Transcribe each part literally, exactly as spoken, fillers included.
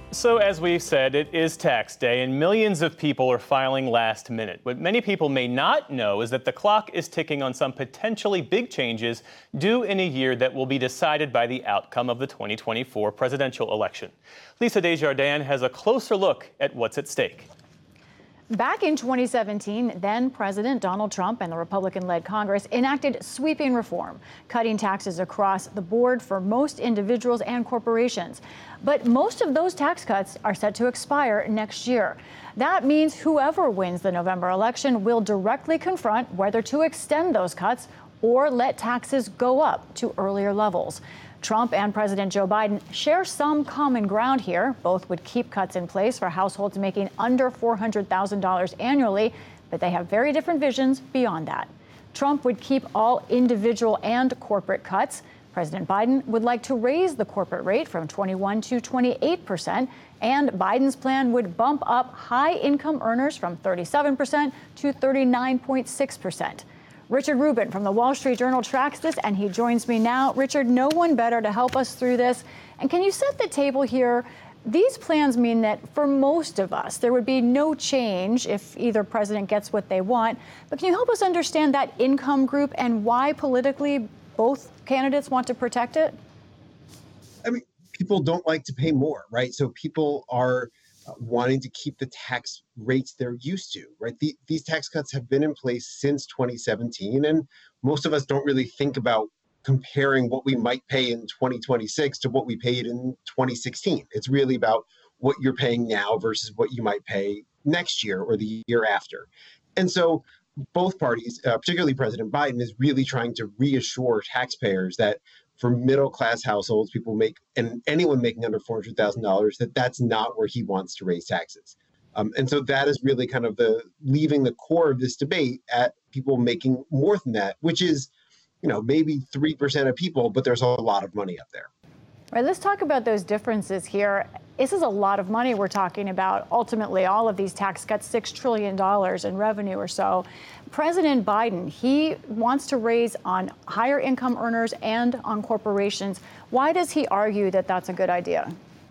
So as we've said, it is tax day and millions of people are filing last minute. What many people may not know is that the clock is ticking on some potentially big changes due in a year that will be decided by the outcome of the twenty twenty-four presidential election. Lisa Desjardins has a closer look at what's at stake. Back in twenty seventeen, then President Donald Trump and the Republican-led Congress enacted sweeping reform, cutting taxes across the board for most individuals and corporations. But most of those tax cuts are set to expire next year. That means whoever wins the November election will directly confront whether to extend those cuts or let taxes go up to earlier levels. Trump and President Joe Biden share some common ground here. Both would keep cuts in place for households making under four hundred thousand dollars annually, but they have very different visions beyond that. Trump would keep all individual and corporate cuts. President Biden would like to raise the corporate rate from twenty-one to twenty-eight percent, and Biden's plan would bump up high-income earners from thirty-seven percent to thirty-nine point six percent. Richard Rubin from the Wall Street Journal tracks this, and he joins me now. Richard, no one better to help us through this. And can you set the table here? These plans mean that for most of us, there would be no change if either president gets what they want. But can you help us understand that income group and why politically both candidates want to protect it? I mean, people don't like to pay more, right? So people are Uh, wanting to keep the tax rates they're used to, right? The, these tax cuts have been in place since twenty seventeen, and most of us don't really think about comparing what we might pay in twenty twenty-six to what we paid in twenty sixteen. It's really about what you're paying now versus what you might pay next year or the year after. And so both parties, uh, particularly President Biden, is really trying to reassure taxpayers that for middle-class households, people make, and anyone making under four hundred thousand dollars, that that's not where he wants to raise taxes. Um, and so that is really kind of the leaving the core of this debate at people making more than that, which is, you know, maybe three percent of people, but there's a lot of money up there. All right, let's talk about those differences here. This is a lot of money we're talking about. Ultimately, all of these tax cuts, six trillion dollars in revenue or so. President Biden, he wants to raise on higher income earners and on corporations. Why does he argue that that's a good idea?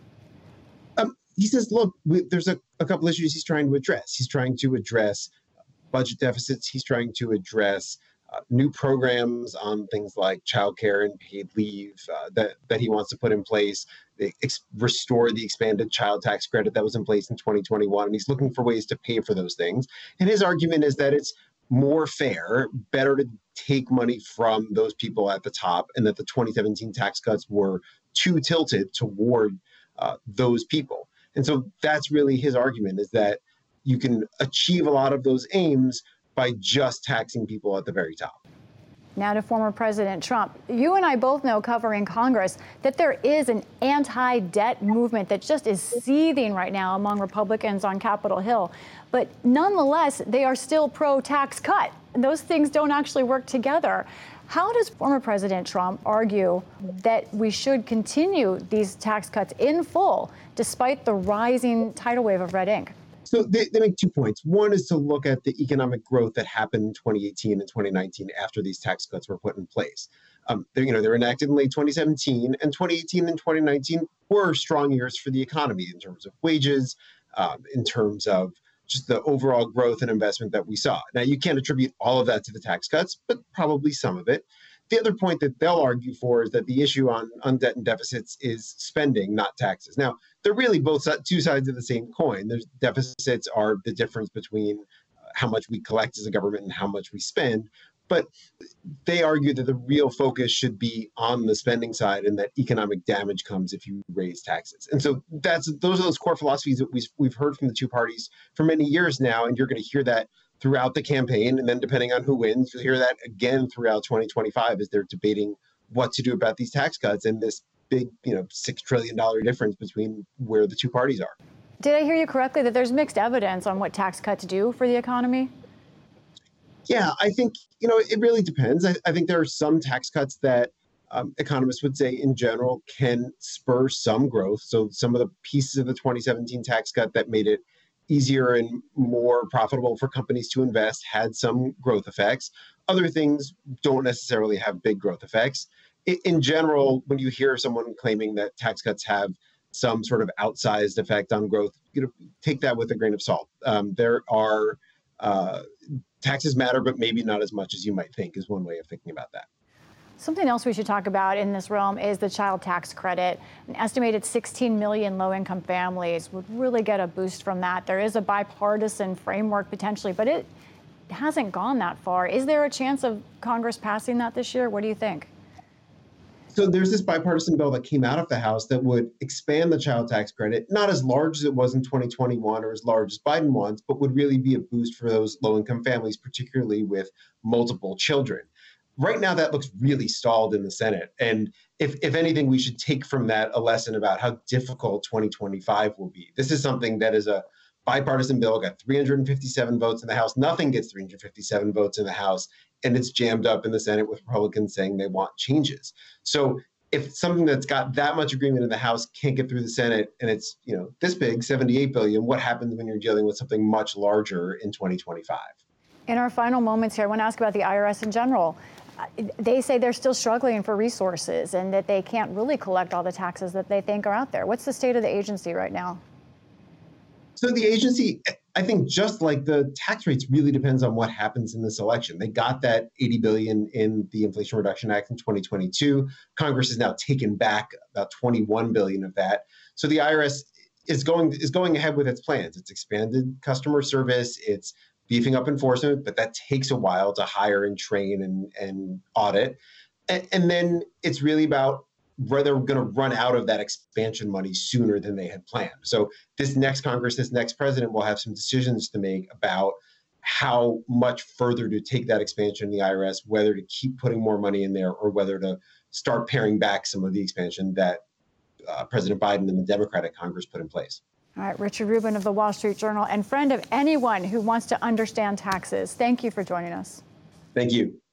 Um, he says, look, we, there's a, a couple issues he's trying to address. He's trying to address budget deficits. He's trying to address Uh, new programs on things like childcare and paid leave uh, that, that he wants to put in place, they ex- restore the expanded child tax credit that was in place in twenty twenty-one. And he's looking for ways to pay for those things. And his argument is that it's more fair, better to take money from those people at the top, and that the twenty seventeen tax cuts were too tilted toward uh, those people. And so that's really his argument, is that you can achieve a lot of those aims by just taxing people at the very top. Now to former President Trump. You and I both know, covering Congress, that there is an anti-debt movement that just is seething right now among Republicans on Capitol Hill. But nonetheless, they are still pro-tax cut. Those things don't actually work together. How does former President Trump argue that we should continue these tax cuts in full, despite the rising tidal wave of red ink? So they, they make two points. One is to look at the economic growth that happened in twenty eighteen and twenty nineteen after these tax cuts were put in place. Um, you know, they were enacted in late twenty seventeen, and twenty eighteen and twenty nineteen were strong years for the economy in terms of wages, um, in terms of just the overall growth and investment that we saw. Now, you can't attribute all of that to the tax cuts, but probably some of it. The other point that they'll argue for is that the issue on, on debt and deficits is spending, not taxes. Now, they're really both two sides of the same coin. There's deficits are the difference between how much we collect as a government and how much we spend. But they argue that the real focus should be on the spending side, and that economic damage comes if you raise taxes. And so that's those are those core philosophies that we've, we've heard from the two parties for many years now, and you're going to hear that throughout the campaign. And then depending on who wins, you'll hear that again throughout twenty twenty-five as they're debating what to do about these tax cuts and this big, you know, six trillion dollars difference between where the two parties are. Did I hear you correctly that there's mixed evidence on what tax cuts do for the economy? Yeah, I think, you know, it really depends. I, I think there are some tax cuts that um, economists would say in general can spur some growth. So some of the pieces of the twenty seventeen tax cut that made it easier and more profitable for companies to invest had some growth effects. Other things don't necessarily have big growth effects. In, in general, when you hear someone claiming that tax cuts have some sort of outsized effect on growth, you know, take that with a grain of salt. Um, there are uh, taxes matter, but maybe not as much as you might think is one way of thinking about that. Something else we should talk about in this realm is the child tax credit. An estimated sixteen million low-income families would really get a boost from that. There is a bipartisan framework potentially, but it hasn't gone that far. Is there a chance of Congress passing that this year? What do you think? So there's this bipartisan bill that came out of the House that would expand the child tax credit, not as large as it was in twenty twenty-one or as large as Biden wants, but would really be a boost for those low-income families, particularly with multiple children. Right now, that looks really stalled in the Senate. And if, if anything, we should take from that a lesson about how difficult twenty twenty-five will be. This is something that is a bipartisan bill, got three hundred fifty-seven votes in the House. Nothing gets three hundred fifty-seven votes in the House, and it's jammed up in the Senate with Republicans saying they want changes. So if something that's got that much agreement in the House can't get through the Senate, and it's, you know, this big, seventy-eight billion dollars, what happens when you're dealing with something much larger in twenty twenty-five? In our final moments here, I want to ask about the I R S in general. They say they're still struggling for resources and that they can't really collect all the taxes that they think are out there. What's the state of the agency right now? So the agency, I think, just like the tax rates, really depends on what happens in this election. They got that eighty billion dollars in the Inflation Reduction Act in twenty twenty-two. Congress has now taken back about twenty-one billion dollars of that. So the I R S is going is going ahead with its plans. It's expanded customer service. It's beefing up enforcement, but that takes a while to hire and train and, and audit. And, and then it's really about whether they're going to run out of that expansion money sooner than they had planned. So this next Congress, this next president will have some decisions to make about how much further to take that expansion in the I R S, whether to keep putting more money in there or whether to start paring back some of the expansion that uh, President Biden and the Democratic Congress put in place. All right, Richard Rubin of the Wall Street Journal and friend of anyone who wants to understand taxes. Thank you for joining us. Thank you.